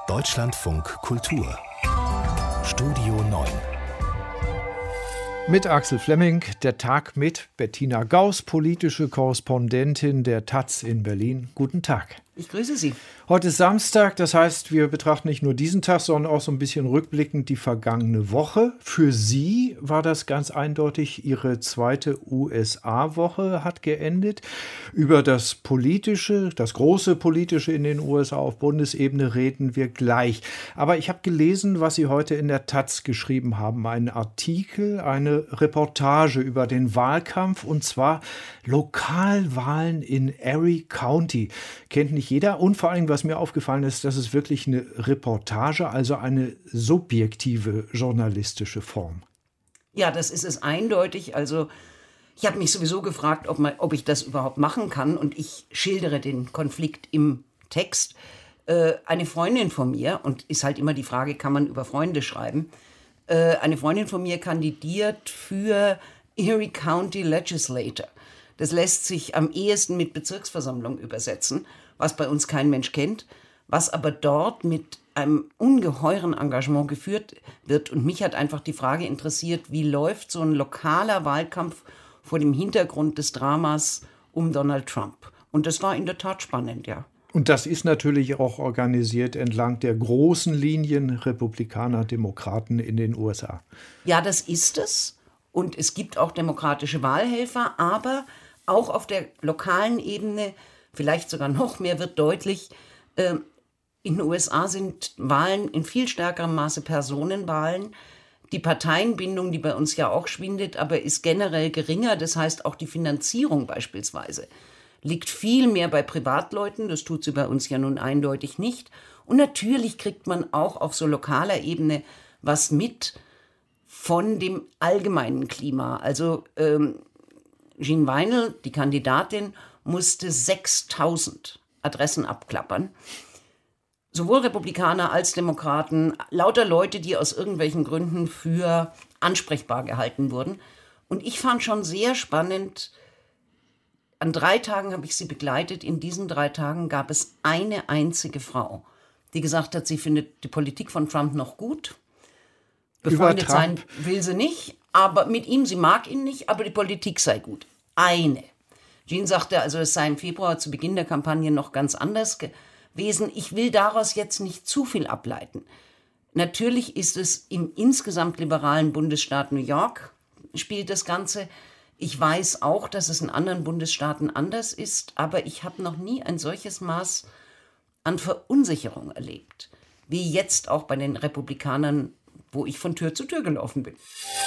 Deutschlandfunk Kultur Studio 9 mit Axel Flemming, der Tag mit Bettina Gauss, politische Korrespondentin der taz in Berlin. Guten Tag. Ich grüße Sie. Heute ist Samstag, das heißt, wir betrachten nicht nur diesen Tag, sondern auch so ein bisschen rückblickend die vergangene Woche. Für Sie war das ganz eindeutig, Ihre zweite USA-Woche hat geendet. Über das Politische, das große Politische in den USA auf Bundesebene reden wir gleich. Aber ich habe gelesen, was Sie heute in der taz geschrieben haben. Einen Artikel, eine Reportage über den Wahlkampf, und zwar Lokalwahlen in Erie County. Kennt nicht jeder, und vor allem, was mir aufgefallen ist, das ist wirklich eine Reportage, also eine subjektive journalistische Form. Ja, das ist es eindeutig. Also ich habe mich sowieso gefragt, ob ich das überhaupt machen kann, und ich schildere den Konflikt im Text. Eine Freundin von mir, und ist halt immer die Frage, kann man über Freunde schreiben, eine Freundin von mir kandidiert für Erie County Legislator. Das lässt sich am ehesten mit Bezirksversammlung übersetzen, was bei uns kein Mensch kennt, was aber dort mit einem ungeheuren Engagement geführt wird. Und mich hat einfach die Frage interessiert, wie läuft so ein lokaler Wahlkampf vor dem Hintergrund des Dramas um Donald Trump? Und das war in der Tat spannend, ja. Und das ist natürlich auch organisiert entlang der großen Linien Republikaner, Demokraten in den USA. Ja, das ist es. Und es gibt auch demokratische Wahlhelfer, aber auch auf der lokalen Ebene, vielleicht sogar noch mehr, wird deutlich, in den USA sind Wahlen in viel stärkerem Maße Personenwahlen. Die Parteienbindung, die bei uns ja auch schwindet, aber ist generell geringer. Das heißt, auch die Finanzierung beispielsweise liegt viel mehr bei Privatleuten. Das tut sie bei uns ja nun eindeutig nicht. Und natürlich kriegt man auch auf so lokaler Ebene was mit von dem allgemeinen Klima. Also Jean Weinl, die Kandidatin, musste 6.000 Adressen abklappern. Sowohl Republikaner als Demokraten, lauter Leute, die aus irgendwelchen Gründen für ansprechbar gehalten wurden. Und ich fand schon sehr spannend, an 3 Tagen habe ich sie begleitet. In diesen 3 Tagen gab es eine einzige Frau, die gesagt hat, sie findet die Politik von Trump noch gut. Befreundet sein will sie nicht, aber mit ihm, sie mag ihn nicht, aber die Politik sei gut. Eine. Jean sagte, also es sei im Februar zu Beginn der Kampagne noch ganz anders gewesen. Ich will daraus jetzt nicht zu viel ableiten. Natürlich ist es im insgesamt liberalen Bundesstaat New York, spielt das Ganze. Ich weiß auch, dass es in anderen Bundesstaaten anders ist, aber ich habe noch nie ein solches Maß an Verunsicherung erlebt, wie jetzt auch bei den Republikanern, wo ich von Tür zu Tür gelaufen bin.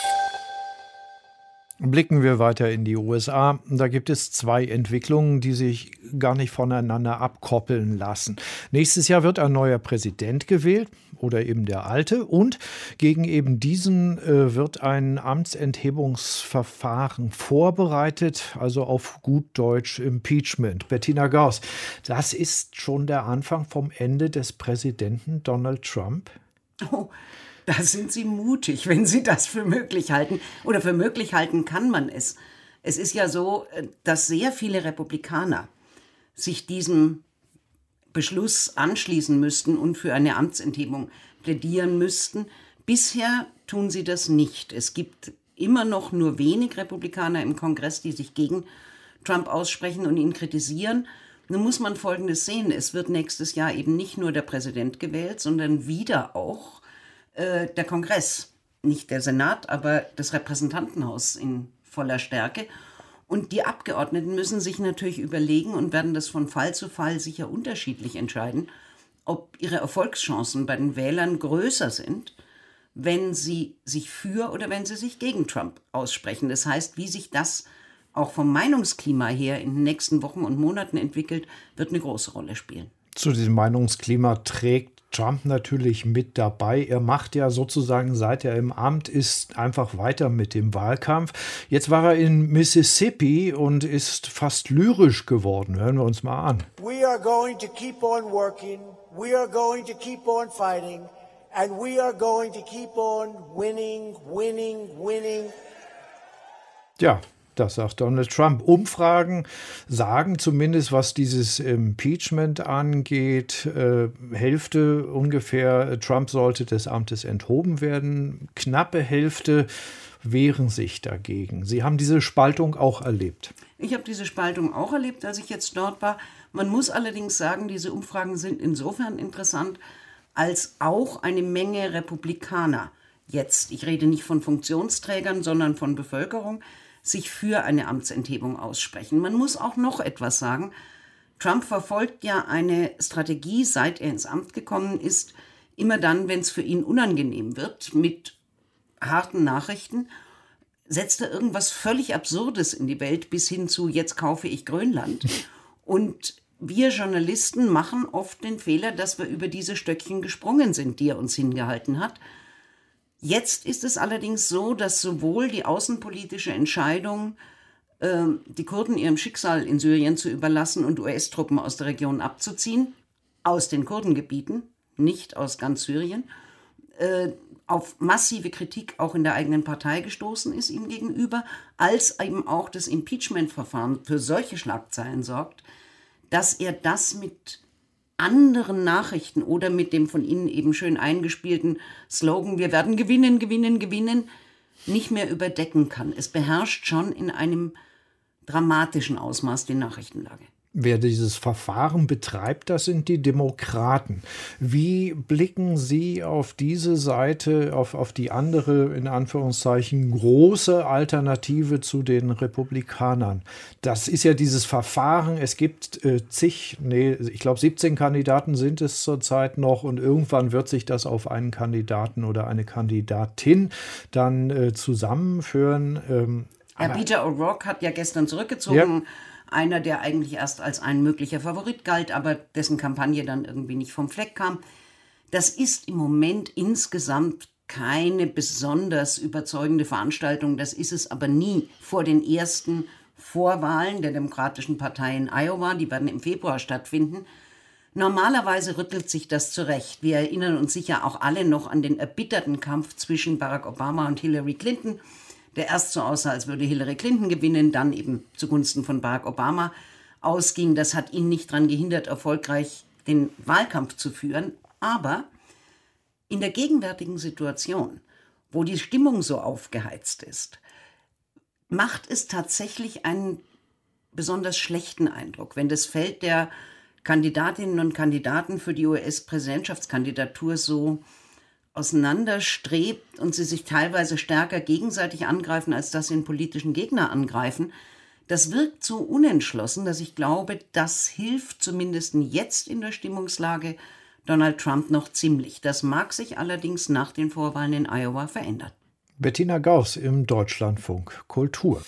Blicken wir weiter in die USA. Da gibt es 2 Entwicklungen, die sich gar nicht voneinander abkoppeln lassen. Nächstes Jahr wird ein neuer Präsident gewählt oder eben der alte, und gegen eben diesen wird ein Amtsenthebungsverfahren vorbereitet, also auf gut Deutsch Impeachment. Bettina Gauss, das ist schon der Anfang vom Ende des Präsidenten Donald Trump? Oh, da sind Sie mutig, wenn Sie das für möglich halten. Oder für möglich halten kann man es. Es ist ja so, dass sehr viele Republikaner sich diesem Beschluss anschließen müssten und für eine Amtsenthebung plädieren müssten. Bisher tun sie das nicht. Es gibt immer noch nur wenig Republikaner im Kongress, die sich gegen Trump aussprechen und ihn kritisieren. Nun muss man Folgendes sehen. Es wird nächstes Jahr eben nicht nur der Präsident gewählt, sondern wieder auch der Kongress, nicht der Senat, aber das Repräsentantenhaus in voller Stärke. Und die Abgeordneten müssen sich natürlich überlegen und werden das von Fall zu Fall sicher unterschiedlich entscheiden, ob ihre Erfolgschancen bei den Wählern größer sind, wenn sie sich für oder wenn sie sich gegen Trump aussprechen. Das heißt, wie sich das auch vom Meinungsklima her in den nächsten Wochen und Monaten entwickelt, wird eine große Rolle spielen. Zu diesem Meinungsklima trägt Trump natürlich mit dabei. Er macht ja sozusagen, seit er im Amt ist, einfach weiter mit dem Wahlkampf. Jetzt war er in Mississippi und ist fast lyrisch geworden. Hören wir uns mal an. We are going to keep on working. We are going to keep on fighting. And we are going to keep on winning, winning, winning. Ja, Das sagt Donald Trump. Umfragen sagen zumindest, was dieses Impeachment angeht, Hälfte ungefähr, Trump sollte des Amtes enthoben werden. Knappe Hälfte wehren sich dagegen. Sie haben diese Spaltung auch erlebt. Ich habe diese Spaltung auch erlebt, als ich jetzt dort war. Man muss allerdings sagen, diese Umfragen sind insofern interessant, als auch eine Menge Republikaner jetzt, ich rede nicht von Funktionsträgern, sondern von Bevölkerung, sich für eine Amtsenthebung aussprechen. Man muss auch noch etwas sagen. Trump verfolgt ja eine Strategie, seit er ins Amt gekommen ist, immer dann, wenn es für ihn unangenehm wird, mit harten Nachrichten, setzt er irgendwas völlig Absurdes in die Welt bis hin zu, jetzt kaufe ich Grönland. Und wir Journalisten machen oft den Fehler, dass wir über diese Stöckchen gesprungen sind, die er uns hingehalten hat. Jetzt ist es allerdings so, dass sowohl die außenpolitische Entscheidung, die Kurden ihrem Schicksal in Syrien zu überlassen und US-Truppen aus der Region abzuziehen, aus den Kurdengebieten, nicht aus ganz Syrien, auf massive Kritik auch in der eigenen Partei gestoßen ist ihm gegenüber, als eben auch das Impeachment-Verfahren für solche Schlagzeilen sorgt, dass er das mit anderen Nachrichten oder mit dem von Ihnen eben schön eingespielten Slogan, wir werden gewinnen, gewinnen, gewinnen, nicht mehr überdecken kann. Es beherrscht schon in einem dramatischen Ausmaß die Nachrichtenlage. Wer dieses Verfahren betreibt, das sind die Demokraten. Wie blicken Sie auf diese Seite, auf die andere, in Anführungszeichen, große Alternative zu den Republikanern? Das ist ja dieses Verfahren, es gibt ich glaube 17 Kandidaten sind es zurzeit noch und irgendwann wird sich das auf einen Kandidaten oder eine Kandidatin dann zusammenführen. Herr Peter O'Rourke hat ja gestern zurückgezogen. Ja. Einer, der eigentlich erst als ein möglicher Favorit galt, aber dessen Kampagne dann irgendwie nicht vom Fleck kam. Das ist im Moment insgesamt keine besonders überzeugende Veranstaltung. Das ist es aber nie vor den ersten Vorwahlen der Demokratischen Partei in Iowa. Die werden im Februar stattfinden. Normalerweise rüttelt sich das zurecht. Wir erinnern uns sicher auch alle noch an den erbitterten Kampf zwischen Barack Obama und Hillary Clinton, der erst so aussah, als würde Hillary Clinton gewinnen, dann eben zugunsten von Barack Obama ausging. Das hat ihn nicht daran gehindert, erfolgreich den Wahlkampf zu führen. Aber in der gegenwärtigen Situation, wo die Stimmung so aufgeheizt ist, macht es tatsächlich einen besonders schlechten Eindruck, wenn das Feld der Kandidatinnen und Kandidaten für die US-Präsidentschaftskandidatur so auseinanderstrebt und sie sich teilweise stärker gegenseitig angreifen, als dass sie einen politischen Gegner angreifen. Das wirkt so unentschlossen, dass ich glaube, das hilft zumindest jetzt in der Stimmungslage Donald Trump noch ziemlich. Das mag sich allerdings nach den Vorwahlen in Iowa verändern. Bettina Gauss im Deutschlandfunk Kultur.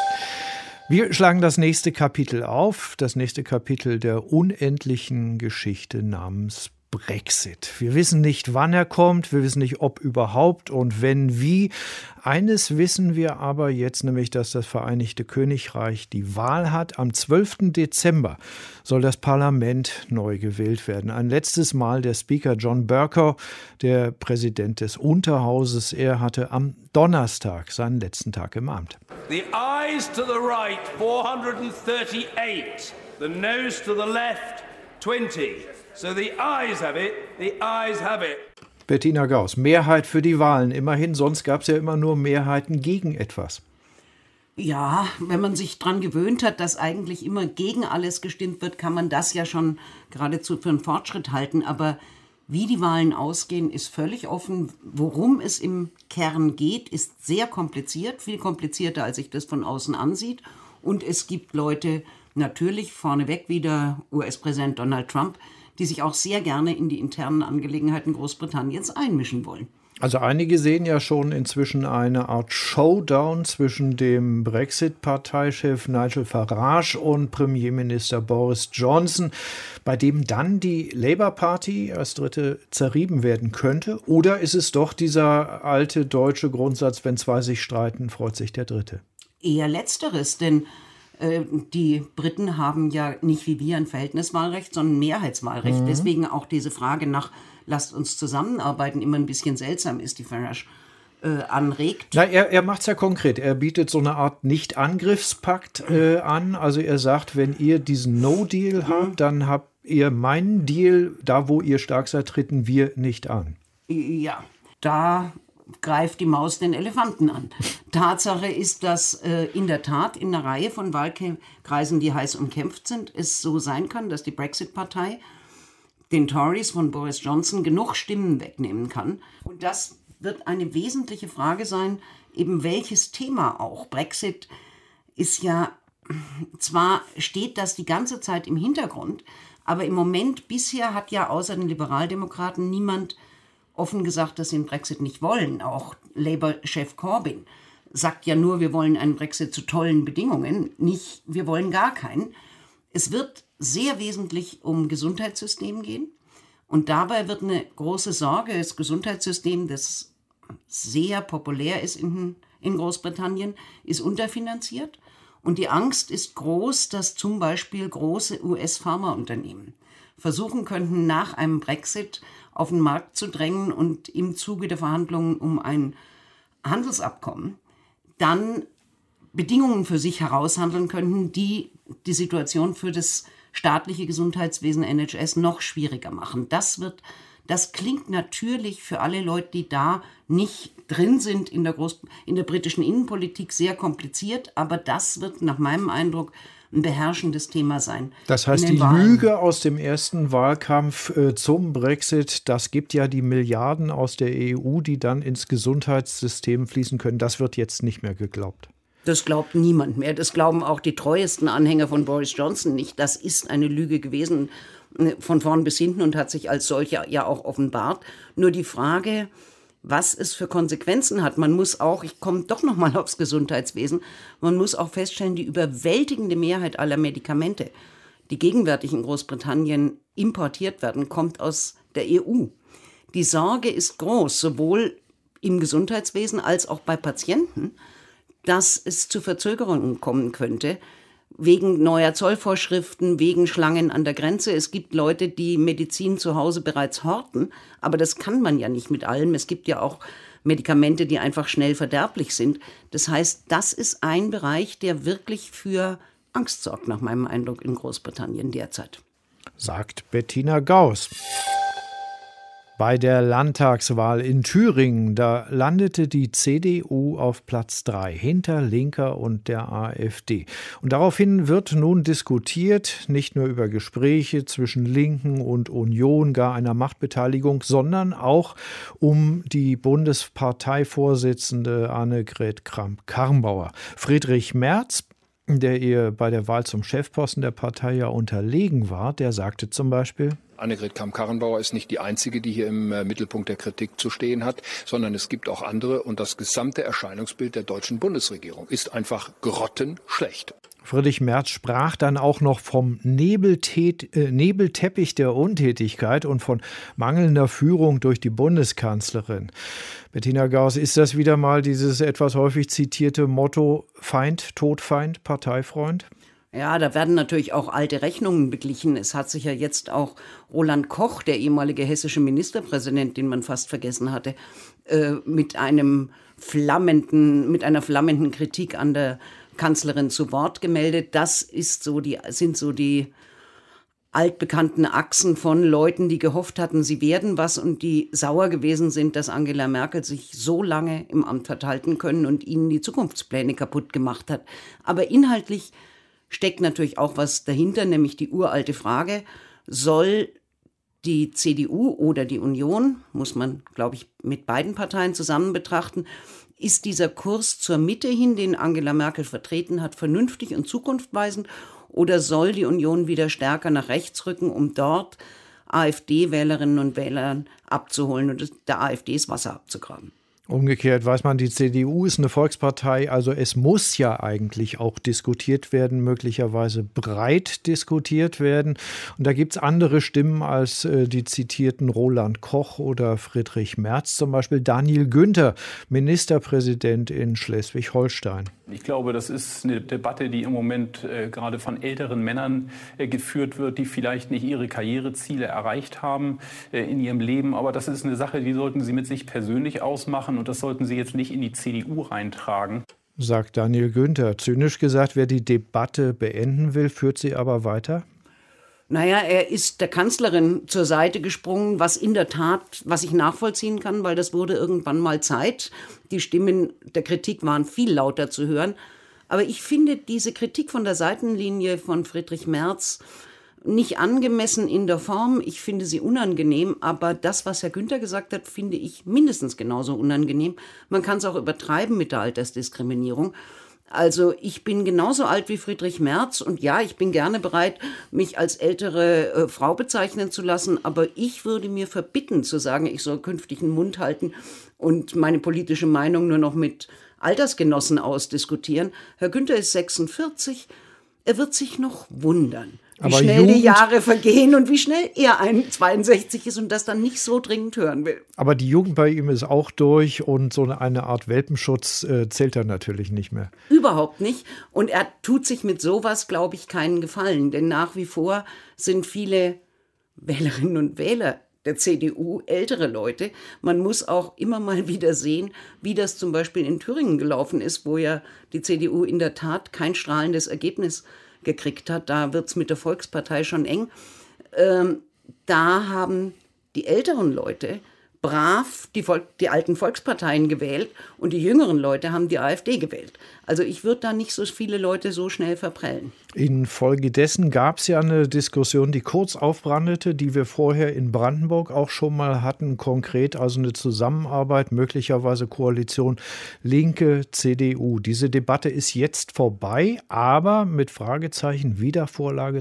Wir schlagen das nächste Kapitel auf, das nächste Kapitel der unendlichen Geschichte namens Brexit. Wir wissen nicht, wann er kommt, wir wissen nicht, ob überhaupt und wenn, wie. Eines wissen wir aber jetzt, nämlich, dass das Vereinigte Königreich die Wahl hat. Am 12. Dezember soll das Parlament neu gewählt werden. Ein letztes Mal der Speaker John Bercow, der Präsident des Unterhauses. Er hatte am Donnerstag seinen letzten Tag im Amt. The ayes to the right, 438. The noes to the left, 20. So the ayes have it, the ayes have it. Bettina Gauss, Mehrheit für die Wahlen. Immerhin, sonst gab es ja immer nur Mehrheiten gegen etwas. Ja, wenn man sich daran gewöhnt hat, dass eigentlich immer gegen alles gestimmt wird, kann man das ja schon geradezu für einen Fortschritt halten. Aber wie die Wahlen ausgehen, ist völlig offen. Worum es im Kern geht, ist sehr kompliziert, viel komplizierter, als sich das von außen ansieht. Und es gibt Leute, natürlich vorneweg wieder US-Präsident Donald Trump, die sich auch sehr gerne in die internen Angelegenheiten Großbritanniens einmischen wollen. Also einige sehen ja schon inzwischen eine Art Showdown zwischen dem Brexit-Parteichef Nigel Farage und Premierminister Boris Johnson, bei dem dann die Labour Party als Dritte zerrieben werden könnte. Oder ist es doch dieser alte deutsche Grundsatz, wenn zwei sich streiten, freut sich der Dritte? Eher Letzteres, denn die Briten haben ja nicht wie wir ein Verhältniswahlrecht, sondern ein Mehrheitswahlrecht. Deswegen auch diese Frage nach, lasst uns zusammenarbeiten, immer ein bisschen seltsam ist, die Farage anregt. Na, er macht es ja konkret. Er bietet so eine Art Nicht-Angriffspakt an. Also er sagt, wenn ihr diesen No-Deal habt, dann habt ihr meinen Deal, da wo ihr stark seid, treten wir nicht an. Ja, da greift die Maus den Elefanten an. Tatsache ist, dass in der Tat in einer Reihe von Wahlkreisen, die heiß umkämpft sind, es so sein kann, dass die Brexit-Partei den Tories von Boris Johnson genug Stimmen wegnehmen kann. Und das wird eine wesentliche Frage sein, eben welches Thema auch. Brexit ist ja, zwar steht das die ganze Zeit im Hintergrund, aber im Moment bisher hat ja außer den Liberaldemokraten niemand offen gesagt, dass sie den Brexit nicht wollen. Auch Labour-Chef Corbyn sagt ja nur, wir wollen einen Brexit zu tollen Bedingungen, nicht, wir wollen gar keinen. Es wird sehr wesentlich um Gesundheitssystem gehen und dabei wird eine große Sorge, das Gesundheitssystem, das sehr populär ist in Großbritannien, ist unterfinanziert und die Angst ist groß, dass zum Beispiel große US-Pharmaunternehmen versuchen könnten, nach einem Brexit auf den Markt zu drängen und im Zuge der Verhandlungen um ein Handelsabkommen dann Bedingungen für sich heraushandeln könnten, die die Situation für das staatliche Gesundheitswesen NHS noch schwieriger machen. Das klingt natürlich für alle Leute, die da nicht drin sind in der britischen Innenpolitik, sehr kompliziert, aber das wird nach meinem Eindruck ein beherrschendes Thema sein. Das heißt, die Lüge aus dem ersten Wahlkampf zum Brexit, das gibt ja die Milliarden aus der EU, die dann ins Gesundheitssystem fließen können. Das wird jetzt nicht mehr geglaubt. Das glaubt niemand mehr. Das glauben auch die treuesten Anhänger von Boris Johnson nicht. Das ist eine Lüge gewesen von vorn bis hinten und hat sich als solche ja auch offenbart. Nur die Frage, was es für Konsequenzen hat. Man muss auch, ich komme doch noch mal aufs Gesundheitswesen, man muss auch feststellen, die überwältigende Mehrheit aller Medikamente, die gegenwärtig in Großbritannien importiert werden, kommt aus der EU. Die Sorge ist groß, sowohl im Gesundheitswesen als auch bei Patienten, dass es zu Verzögerungen kommen könnte, wegen neuer Zollvorschriften, wegen Schlangen an der Grenze. Es gibt Leute, die Medizin zu Hause bereits horten, aber das kann man ja nicht mit allem. Es gibt ja auch Medikamente, die einfach schnell verderblich sind. Das heißt, das ist ein Bereich, der wirklich für Angst sorgt, nach meinem Eindruck, in Großbritannien derzeit. Sagt Bettina Gauss. Bei der Landtagswahl in Thüringen, da landete die CDU auf Platz 3 hinter Linker und der AfD. Und daraufhin wird nun diskutiert, nicht nur über Gespräche zwischen Linken und Union, gar einer Machtbeteiligung, sondern auch um die Bundesparteivorsitzende Annegret Kramp-Karrenbauer. Friedrich Merz, der ihr bei der Wahl zum Chefposten der Partei ja unterlegen war, der sagte zum Beispiel: Annegret Kramp-Karrenbauer ist nicht die einzige, die hier im Mittelpunkt der Kritik zu stehen hat, sondern es gibt auch andere und das gesamte Erscheinungsbild der deutschen Bundesregierung ist einfach grottenschlecht. Friedrich Merz sprach dann auch noch vom Nebelteppich der Untätigkeit und von mangelnder Führung durch die Bundeskanzlerin. Bettina Gauss, ist das wieder mal dieses etwas häufig zitierte Motto Feind, Todfeind, Parteifreund? Ja, da werden natürlich auch alte Rechnungen beglichen. Es hat sich ja jetzt auch Roland Koch, der ehemalige hessische Ministerpräsident, den man fast vergessen hatte, mit einer flammenden Kritik an der Kanzlerin zu Wort gemeldet. Das sind so die altbekannten Achsen von Leuten, die gehofft hatten, sie werden was und die sauer gewesen sind, dass Angela Merkel sich so lange im Amt hat halten können und ihnen die Zukunftspläne kaputt gemacht hat. Aber inhaltlich steckt natürlich auch was dahinter, nämlich die uralte Frage, soll die CDU oder die Union, muss man, glaube ich, mit beiden Parteien zusammen betrachten, ist dieser Kurs zur Mitte hin, den Angela Merkel vertreten hat, vernünftig und zukunftsweisend, oder soll die Union wieder stärker nach rechts rücken, um dort AfD-Wählerinnen und Wählern abzuholen und der AfD das Wasser abzugraben? Umgekehrt weiß man, die CDU ist eine Volkspartei, also es muss ja eigentlich auch diskutiert werden, möglicherweise breit diskutiert werden. Und da gibt es andere Stimmen als die zitierten Roland Koch oder Friedrich Merz, zum Beispiel Daniel Günther, Ministerpräsident in Schleswig-Holstein. Ich glaube, das ist eine Debatte, die im Moment gerade von älteren Männern geführt wird, die vielleicht nicht ihre Karriereziele erreicht haben in ihrem Leben. Aber das ist eine Sache, die sollten sie mit sich persönlich ausmachen und das sollten sie jetzt nicht in die CDU reintragen. Sagt Daniel Günther. Zynisch gesagt, wer die Debatte beenden will, führt sie aber weiter? Naja, er ist der Kanzlerin zur Seite gesprungen, was in der Tat, was ich nachvollziehen kann, weil das wurde irgendwann mal Zeit. Die Stimmen der Kritik waren viel lauter zu hören. Aber ich finde diese Kritik von der Seitenlinie von Friedrich Merz nicht angemessen in der Form. Ich finde sie unangenehm, aber das, was Herr Günther gesagt hat, finde ich mindestens genauso unangenehm. Man kann es auch übertreiben mit der Altersdiskriminierung. Also ich bin genauso alt wie Friedrich Merz und ja, ich bin gerne bereit, mich als ältere Frau bezeichnen zu lassen, aber ich würde mir verbitten zu sagen, ich soll künftig den Mund halten und meine politische Meinung nur noch mit Altersgenossen ausdiskutieren. Herr Günther ist 46, er wird sich noch wundern, wie schnell die Jahre vergehen und wie schnell er 62 ist und das dann nicht so dringend hören will. Aber die Jugend bei ihm ist auch durch und so eine Art Welpenschutz zählt er natürlich nicht mehr. Überhaupt nicht. Und er tut sich mit sowas, glaube ich, keinen Gefallen. Denn nach wie vor sind viele Wählerinnen und Wähler der CDU ältere Leute. Man muss auch immer mal wieder sehen, wie das zum Beispiel in Thüringen gelaufen ist, wo ja die CDU in der Tat kein strahlendes Ergebnis gekriegt hat. Da wird es mit der Volkspartei schon eng. Da haben die älteren Leute brav die alten Volksparteien gewählt und die jüngeren Leute haben die AfD gewählt. Also ich würde da nicht so viele Leute so schnell verprellen. Infolgedessen gab es ja eine Diskussion, die kurz aufbrandete, die wir vorher in Brandenburg auch schon mal hatten, konkret also eine Zusammenarbeit, möglicherweise Koalition Linke, CDU. Diese Debatte ist jetzt vorbei, aber mit Fragezeichen Wiedervorlage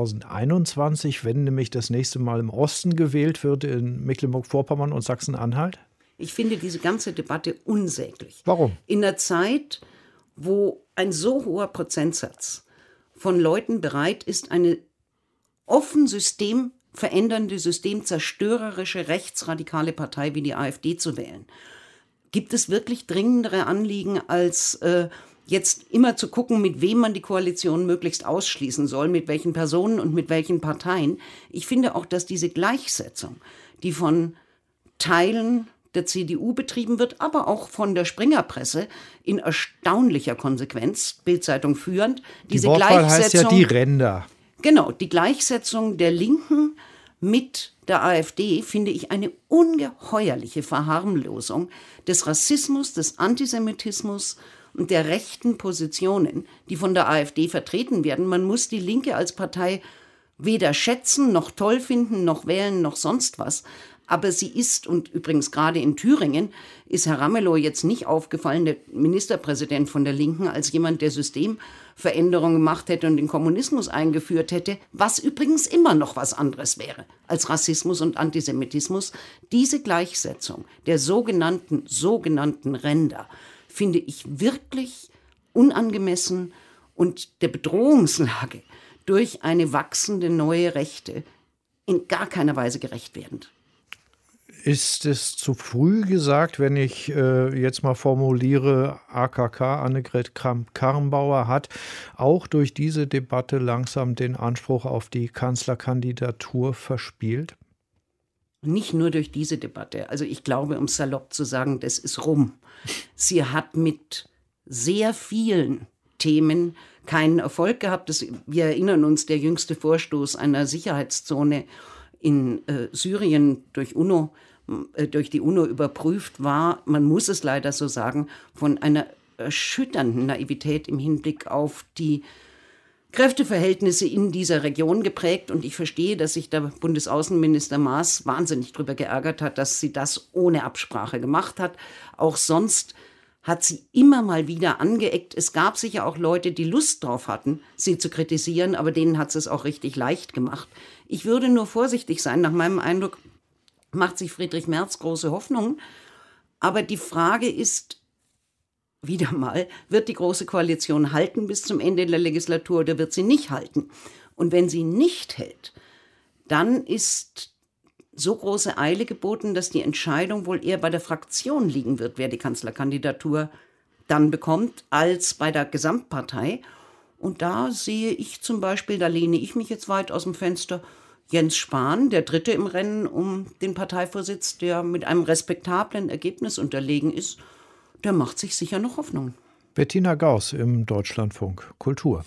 2021, wenn nämlich das nächste Mal im Osten gewählt wird, in Mecklenburg-Vorpommern und Sachsen-Anhalt? Ich finde diese ganze Debatte unsäglich. Warum? In der Zeit, wo ein so hoher Prozentsatz von Leuten bereit ist, eine offen systemverändernde, systemzerstörerische, rechtsradikale Partei wie die AfD zu wählen, gibt es wirklich dringendere Anliegen, als jetzt immer zu gucken, mit wem man die Koalition möglichst ausschließen soll, mit welchen Personen und mit welchen Parteien. Ich finde auch, dass diese Gleichsetzung, die von Teilen der CDU betrieben wird, aber auch von der Springerpresse in erstaunlicher Konsequenz, Bild-Zeitung führend. Diese Wortwahl heißt ja die Ränder. Genau, die Gleichsetzung der Linken mit der AfD finde ich eine ungeheuerliche Verharmlosung des Rassismus, des Antisemitismus und der rechten Positionen, die von der AfD vertreten werden. Man muss die Linke als Partei weder schätzen, noch toll finden, noch wählen, noch sonst was. Aber sie ist, und übrigens gerade in Thüringen, ist Herr Ramelow jetzt nicht aufgefallen, der Ministerpräsident von der Linken, als jemand, der Systemveränderungen gemacht hätte und den Kommunismus eingeführt hätte, was übrigens immer noch was anderes wäre als Rassismus und Antisemitismus. Diese Gleichsetzung der sogenannten Ränder finde ich wirklich unangemessen und der Bedrohungslage durch eine wachsende neue Rechte in gar keiner Weise gerecht werdend. Ist es zu früh gesagt, wenn ich jetzt mal formuliere, AKK, Annegret Kramp-Karrenbauer, hat auch durch diese Debatte langsam den Anspruch auf die Kanzlerkandidatur verspielt? Nicht nur durch diese Debatte. Also ich glaube, um salopp zu sagen, das ist rum. Sie hat mit sehr vielen Themen keinen Erfolg gehabt. Wir erinnern uns, der jüngste Vorstoß einer Sicherheitszone in Syrien durch die UNO überprüft war, man muss es leider so sagen, von einer erschütternden Naivität im Hinblick auf die Kräfteverhältnisse in dieser Region geprägt. Und ich verstehe, dass sich der Bundesaußenminister Maas wahnsinnig darüber geärgert hat, dass sie das ohne Absprache gemacht hat. Auch sonst hat sie immer mal wieder angeeckt. Es gab sicher auch Leute, die Lust drauf hatten, sie zu kritisieren, aber denen hat sie es auch richtig leicht gemacht. Ich würde nur vorsichtig sein. Nach meinem Eindruck macht sich Friedrich Merz große Hoffnungen. Aber die Frage ist, wieder mal, wird die Große Koalition halten bis zum Ende der Legislatur oder wird sie nicht halten? Und wenn sie nicht hält, dann ist so große Eile geboten, dass die Entscheidung wohl eher bei der Fraktion liegen wird, wer die Kanzlerkandidatur dann bekommt als bei der Gesamtpartei. Und da sehe ich zum Beispiel, da lehne ich mich jetzt weit aus dem Fenster, Jens Spahn, der Dritte im Rennen um den Parteivorsitz, der mit einem respektablen Ergebnis unterlegen ist, der macht sich sicher noch Hoffnung. Bettina Gauss im Deutschlandfunk Kultur.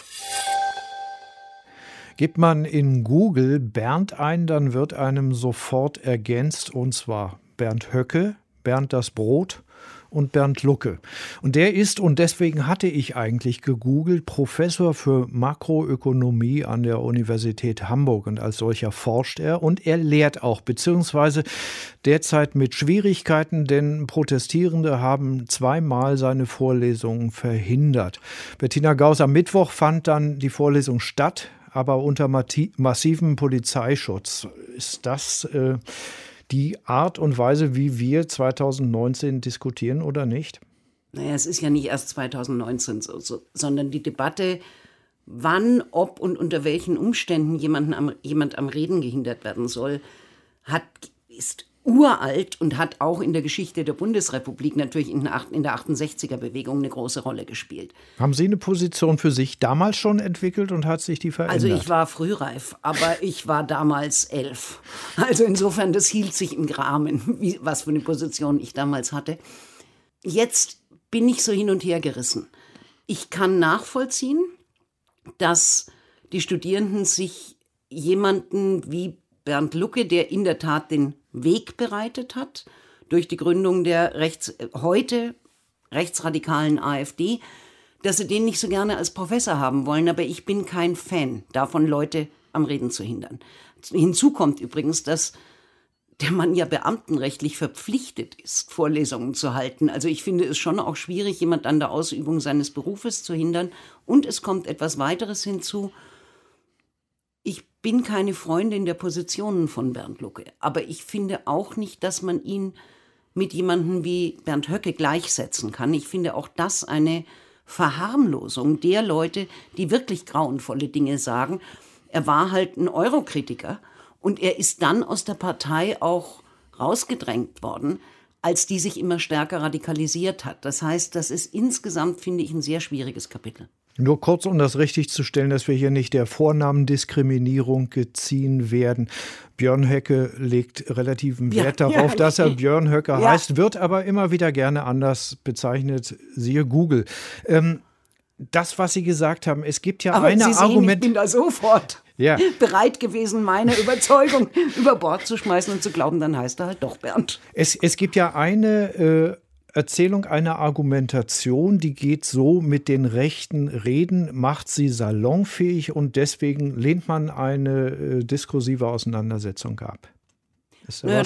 Gibt man in Google Bernd ein, dann wird einem sofort ergänzt, und zwar Bernd Höcke, Bernd das Brot und Bernd Lucke. Und der ist, und deswegen hatte ich eigentlich gegoogelt, Professor für Makroökonomie an der Universität Hamburg. Und als solcher forscht er und er lehrt auch, beziehungsweise derzeit mit Schwierigkeiten, denn Protestierende haben zweimal seine Vorlesungen verhindert. Bettina Gauss, am Mittwoch fand dann die Vorlesung statt, aber unter massivem Polizeischutz. Ist das die Art und Weise, wie wir 2019 diskutieren oder nicht? Naja, es ist ja nicht erst 2019 so, sondern die Debatte, wann, ob und unter welchen Umständen jemand am Reden gehindert werden soll, ist uralt und hat auch in der Geschichte der Bundesrepublik natürlich in der 68er-Bewegung eine große Rolle gespielt. Haben Sie eine Position für sich damals schon entwickelt und hat sich die verändert? Also ich war frühreif, aber ich war damals 11. Also insofern, das hielt sich im Rahmen, was für eine Position ich damals hatte. Jetzt bin ich so hin und her gerissen. Ich kann nachvollziehen, dass die Studierenden sich jemanden wie Bernd Lucke, der in der Tat den Weg bereitet hat, durch die Gründung der heute rechtsradikalen AfD, dass sie den nicht so gerne als Professor haben wollen. Aber ich bin kein Fan davon, Leute am Reden zu hindern. Hinzu kommt übrigens, dass der Mann ja beamtenrechtlich verpflichtet ist, Vorlesungen zu halten. Also ich finde es schon auch schwierig, jemand an der Ausübung seines Berufes zu hindern. Und es kommt etwas weiteres hinzu. Ich bin keine Freundin der Positionen von Bernd Lucke, aber ich finde auch nicht, dass man ihn mit jemandem wie Bernd Höcke gleichsetzen kann. Ich finde auch das eine Verharmlosung der Leute, die wirklich grauenvolle Dinge sagen. Er war halt ein Eurokritiker und er ist dann aus der Partei auch rausgedrängt worden, als die sich immer stärker radikalisiert hat. Das heißt, das ist insgesamt, finde ich, ein sehr schwieriges Kapitel. Nur kurz, um das richtig zu stellen, dass wir hier nicht der Vornamendiskriminierung geziehen werden. Björn Höcke legt relativen Wert darauf, dass er Björn Höcke heißt, wird aber immer wieder gerne anders bezeichnet, siehe Google. Das, was Sie gesagt haben, es gibt ja aber eine Argument. Ich bin da sofort bereit gewesen, meine Überzeugung über Bord zu schmeißen und zu glauben, dann heißt er halt doch Bernd. Es gibt ja eine Erzählung, eine Argumentation, die geht so: Mit den rechten Reden macht sie salonfähig und deswegen lehnt man eine diskursive Auseinandersetzung ab. Da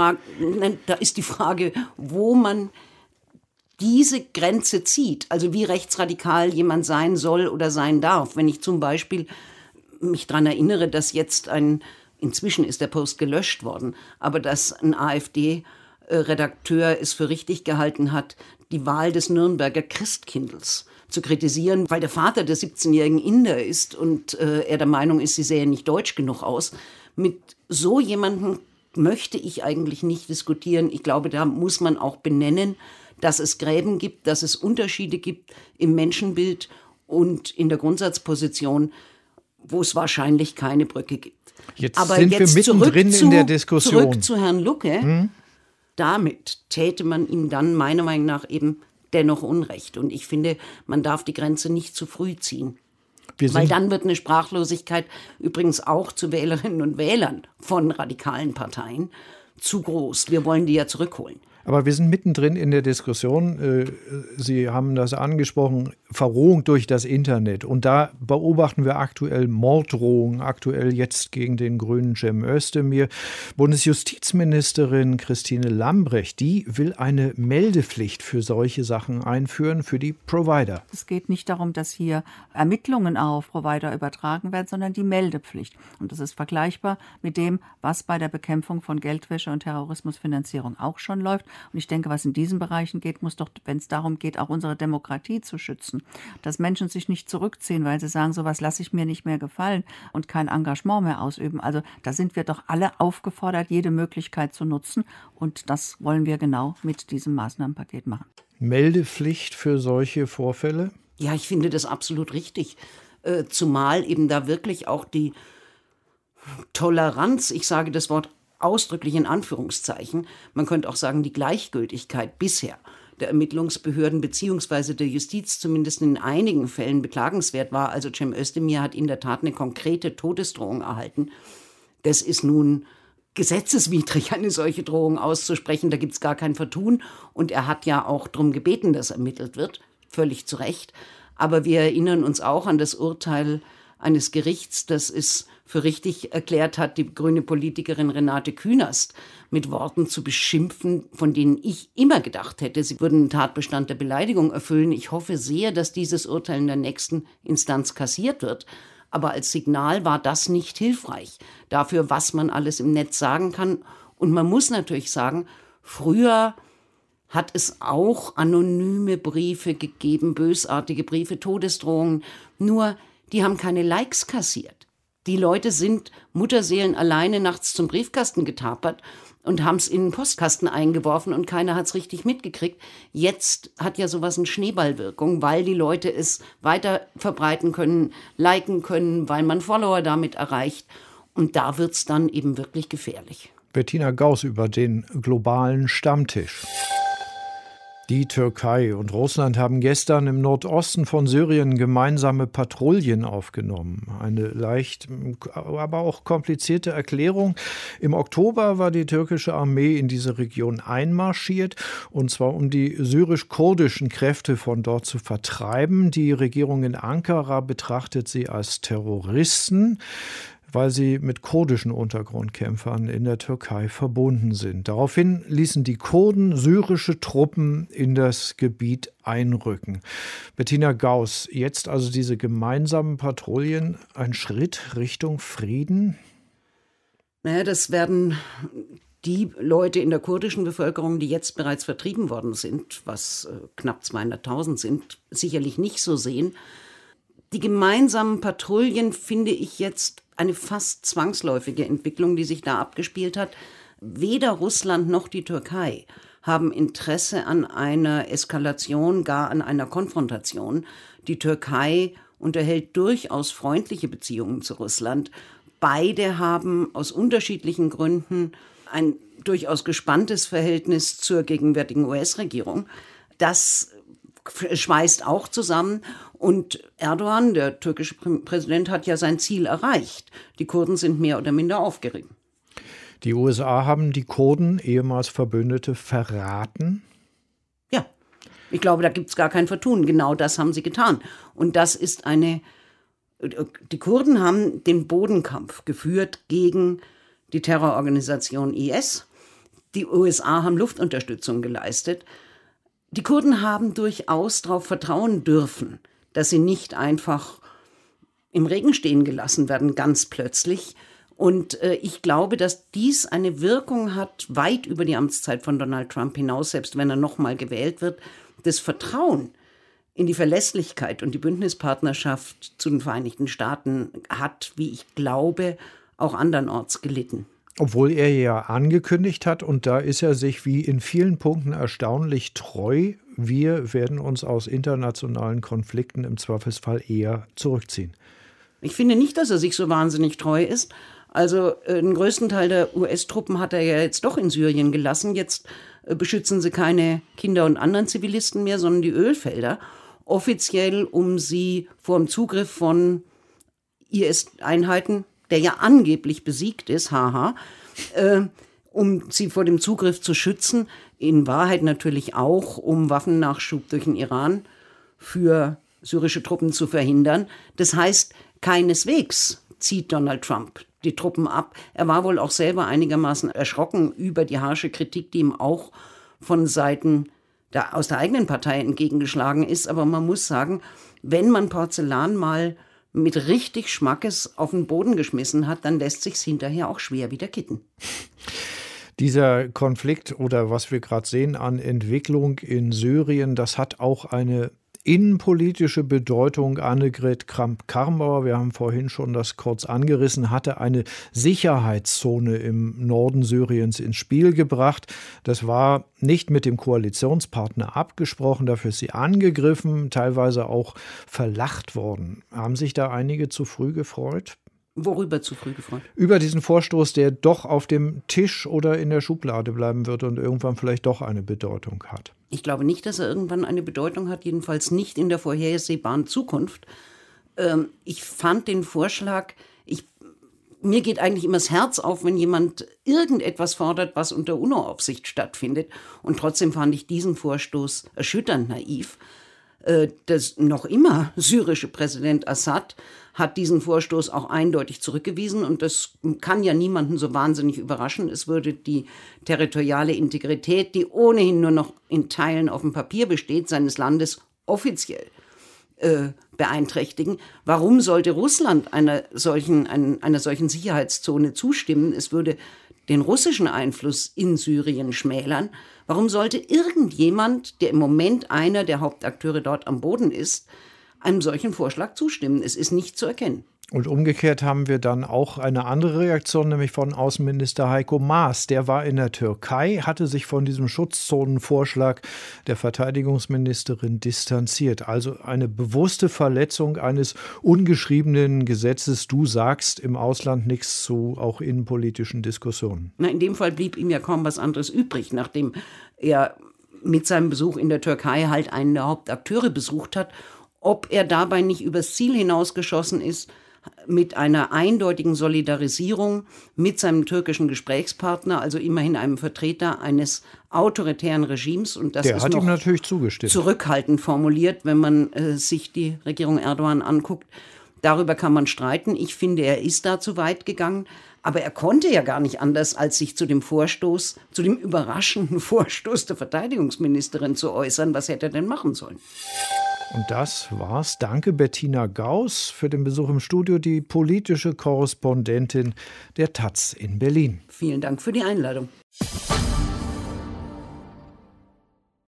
ist die Frage, wo man diese Grenze zieht, also wie rechtsradikal jemand sein soll oder sein darf. Wenn ich zum Beispiel mich daran erinnere, dass jetzt inzwischen ist der Post gelöscht worden, aber dass ein AfD-Redakteur es für richtig gehalten hat, die Wahl des Nürnberger Christkindls zu kritisieren, weil der Vater der 17-jährigen Inder ist und er der Meinung ist, sie sähe nicht deutsch genug aus. Mit so jemandem möchte ich eigentlich nicht diskutieren. Ich glaube, da muss man auch benennen, dass es Gräben gibt, dass es Unterschiede gibt im Menschenbild und in der Grundsatzposition, wo es wahrscheinlich keine Brücke gibt. Aber sind wir mittendrin in der Diskussion. Zurück zu Herrn Lucke. Damit täte man ihm dann meiner Meinung nach eben dennoch Unrecht. Und ich finde, man darf die Grenze nicht zu früh ziehen. Weil dann wird eine Sprachlosigkeit übrigens auch zu Wählerinnen und Wählern von radikalen Parteien zu groß. Wir wollen die ja zurückholen. Aber wir sind mittendrin in der Diskussion. Sie haben das angesprochen, Verrohung durch das Internet. Und da beobachten wir aktuell Morddrohungen, aktuell jetzt gegen den Grünen Cem Özdemir. Bundesjustizministerin Christine Lambrecht, die will eine Meldepflicht für solche Sachen einführen, für die Provider. Es geht nicht darum, dass hier Ermittlungen auf Provider übertragen werden, sondern die Meldepflicht. Und das ist vergleichbar mit dem, was bei der Bekämpfung von Geldwäsche und Terrorismusfinanzierung auch schon läuft. Und ich denke, was in diesen Bereichen geht, muss doch, wenn es darum geht, auch unsere Demokratie zu schützen, dass Menschen sich nicht zurückziehen, weil sie sagen, sowas lasse ich mir nicht mehr gefallen und kein Engagement mehr ausüben. Also da sind wir doch alle aufgefordert, jede Möglichkeit zu nutzen. Und das wollen wir genau mit diesem Maßnahmenpaket machen. Meldepflicht für solche Vorfälle? Ja, ich finde das absolut richtig. Zumal eben da wirklich auch die Toleranz, ich sage das Wort ausdrücklich in Anführungszeichen, man könnte auch sagen die Gleichgültigkeit bisher der Ermittlungsbehörden bzw. der Justiz zumindest in einigen Fällen beklagenswert war. Also Cem Özdemir hat in der Tat eine konkrete Todesdrohung erhalten. Das ist nun gesetzeswidrig, eine solche Drohung auszusprechen. Da gibt es gar kein Vertun. Und er hat ja auch darum gebeten, dass ermittelt wird. Völlig zu Recht. Aber wir erinnern uns auch an das Urteil eines Gerichts, das es für richtig erklärt hat, die grüne Politikerin Renate Künast mit Worten zu beschimpfen, von denen ich immer gedacht hätte, sie würden einen Tatbestand der Beleidigung erfüllen. Ich hoffe sehr, dass dieses Urteil in der nächsten Instanz kassiert wird. Aber als Signal war das nicht hilfreich dafür, was man alles im Netz sagen kann. Und man muss natürlich sagen, früher hat es auch anonyme Briefe gegeben, bösartige Briefe, Todesdrohungen. Nur, die haben keine Likes kassiert. Die Leute sind Mutterseelen alleine nachts zum Briefkasten getapert und haben es in den Postkasten eingeworfen und keiner hat es richtig mitgekriegt. Jetzt hat ja sowas eine Schneeballwirkung, weil die Leute es weiter verbreiten können, liken können, weil man Follower damit erreicht. Und da wird es dann eben wirklich gefährlich. Bettina Gauss über den globalen Stammtisch. Die Türkei und Russland haben gestern im Nordosten von Syrien gemeinsame Patrouillen aufgenommen. Eine leicht, aber auch komplizierte Erklärung. Im Oktober war die türkische Armee in diese Region einmarschiert, und zwar um die syrisch-kurdischen Kräfte von dort zu vertreiben. Die Regierung in Ankara betrachtet sie als Terroristen, weil sie mit kurdischen Untergrundkämpfern in der Türkei verbunden sind. Daraufhin ließen die Kurden syrische Truppen in das Gebiet einrücken. Bettina Gauss, jetzt also diese gemeinsamen Patrouillen, ein Schritt Richtung Frieden? Naja, das werden die Leute in der kurdischen Bevölkerung, die jetzt bereits vertrieben worden sind, was knapp 200.000 sind, sicherlich nicht so sehen. Die gemeinsamen Patrouillen finde ich jetzt eine fast zwangsläufige Entwicklung, die sich da abgespielt hat. Weder Russland noch die Türkei haben Interesse an einer Eskalation, gar an einer Konfrontation. Die Türkei unterhält durchaus freundliche Beziehungen zu Russland. Beide haben aus unterschiedlichen Gründen ein durchaus gespanntes Verhältnis zur gegenwärtigen US-Regierung. Das schweißt auch zusammen. Und Erdogan, der türkische Präsident, hat ja sein Ziel erreicht. Die Kurden sind mehr oder minder aufgerieben. Die USA haben die Kurden, ehemals Verbündete, verraten? Ja, ich glaube, da gibt es gar kein Vertun. Genau das haben sie getan. Und das ist die Kurden haben den Bodenkampf geführt gegen die Terrororganisation IS. Die USA haben Luftunterstützung geleistet. Die Kurden haben durchaus darauf vertrauen dürfen, dass sie nicht einfach im Regen stehen gelassen werden, ganz plötzlich. Und ich glaube, dass dies eine Wirkung hat, weit über die Amtszeit von Donald Trump hinaus, selbst wenn er nochmal gewählt wird. Das Vertrauen in die Verlässlichkeit und die Bündnispartnerschaft zu den Vereinigten Staaten hat, wie ich glaube, auch andernorts gelitten. Obwohl er ja angekündigt hat, und da ist er sich wie in vielen Punkten erstaunlich treu, wir werden uns aus internationalen Konflikten im Zweifelsfall eher zurückziehen. Ich finde nicht, dass er sich so wahnsinnig treu ist. Also den größten Teil der US-Truppen hat er ja jetzt doch in Syrien gelassen. Jetzt beschützen sie keine Kinder und anderen Zivilisten mehr, sondern die Ölfelder. Offiziell, um sie vor dem Zugriff von IS-Einheiten, der ja angeblich besiegt ist, um sie vor dem Zugriff zu schützen. In Wahrheit natürlich auch, um Waffennachschub durch den Iran für syrische Truppen zu verhindern. Das heißt, keineswegs zieht Donald Trump die Truppen ab. Er war wohl auch selber einigermaßen erschrocken über die harsche Kritik, die ihm auch von Seiten aus der eigenen Partei entgegengeschlagen ist. Aber man muss sagen, wenn man Porzellan mal mit richtig Schmackes auf den Boden geschmissen hat, dann lässt sich's hinterher auch schwer wieder kitten. Dieser Konflikt oder was wir gerade sehen an Entwicklung in Syrien, das hat auch eine innenpolitische Bedeutung. Annegret Kramp-Karrenbauer, wir haben vorhin schon das kurz angerissen, hatte eine Sicherheitszone im Norden Syriens ins Spiel gebracht. Das war nicht mit dem Koalitionspartner abgesprochen, dafür ist sie angegriffen, teilweise auch verlacht worden. Haben sich da einige zu früh gefreut? Worüber zu früh gefreut? Über diesen Vorstoß, der doch auf dem Tisch oder in der Schublade bleiben wird und irgendwann vielleicht doch eine Bedeutung hat. Ich glaube nicht, dass er irgendwann eine Bedeutung hat, jedenfalls nicht in der vorhersehbaren Zukunft. Ich fand den Vorschlag, mir geht eigentlich immer das Herz auf, wenn jemand irgendetwas fordert, was unter UNO-Aufsicht stattfindet. Und trotzdem fand ich diesen Vorstoß erschütternd naiv. Das noch immer syrische Präsident Assad hat diesen Vorstoß auch eindeutig zurückgewiesen und das kann ja niemanden so wahnsinnig überraschen. Es würde die territoriale Integrität, die ohnehin nur noch in Teilen auf dem Papier besteht, seines Landes offiziell beeinträchtigen. Warum sollte Russland einer solchen Sicherheitszone zustimmen? Es würde den russischen Einfluss in Syrien schmälern. Warum sollte irgendjemand, der im Moment einer der Hauptakteure dort am Boden ist, einem solchen Vorschlag zustimmen? Es ist nicht zu erkennen. Und umgekehrt haben wir dann auch eine andere Reaktion, nämlich von Außenminister Heiko Maas. Der war in der Türkei, hatte sich von diesem Schutzzonenvorschlag der Verteidigungsministerin distanziert. Also eine bewusste Verletzung eines ungeschriebenen Gesetzes. Du sagst im Ausland nichts zu auch innenpolitischen Diskussionen. Na, in dem Fall blieb ihm ja kaum was anderes übrig, nachdem er mit seinem Besuch in der Türkei halt einen der Hauptakteure besucht hat. Ob er dabei nicht übers Ziel hinausgeschossen ist, mit einer eindeutigen Solidarisierung mit seinem türkischen Gesprächspartner, also immerhin einem Vertreter eines autoritären Regimes. Und das ist hat noch ihm natürlich zugestimmt. Zurückhaltend formuliert, wenn man sich die Regierung Erdogan anguckt. Darüber kann man streiten. Ich finde, er ist da zu weit gegangen. Aber er konnte ja gar nicht anders, als sich zu dem überraschenden Vorstoß der Verteidigungsministerin zu äußern. Was hätte er denn machen sollen? Und das war's. Danke, Bettina Gauss, für den Besuch im Studio, die politische Korrespondentin der taz in Berlin. Vielen Dank für die Einladung.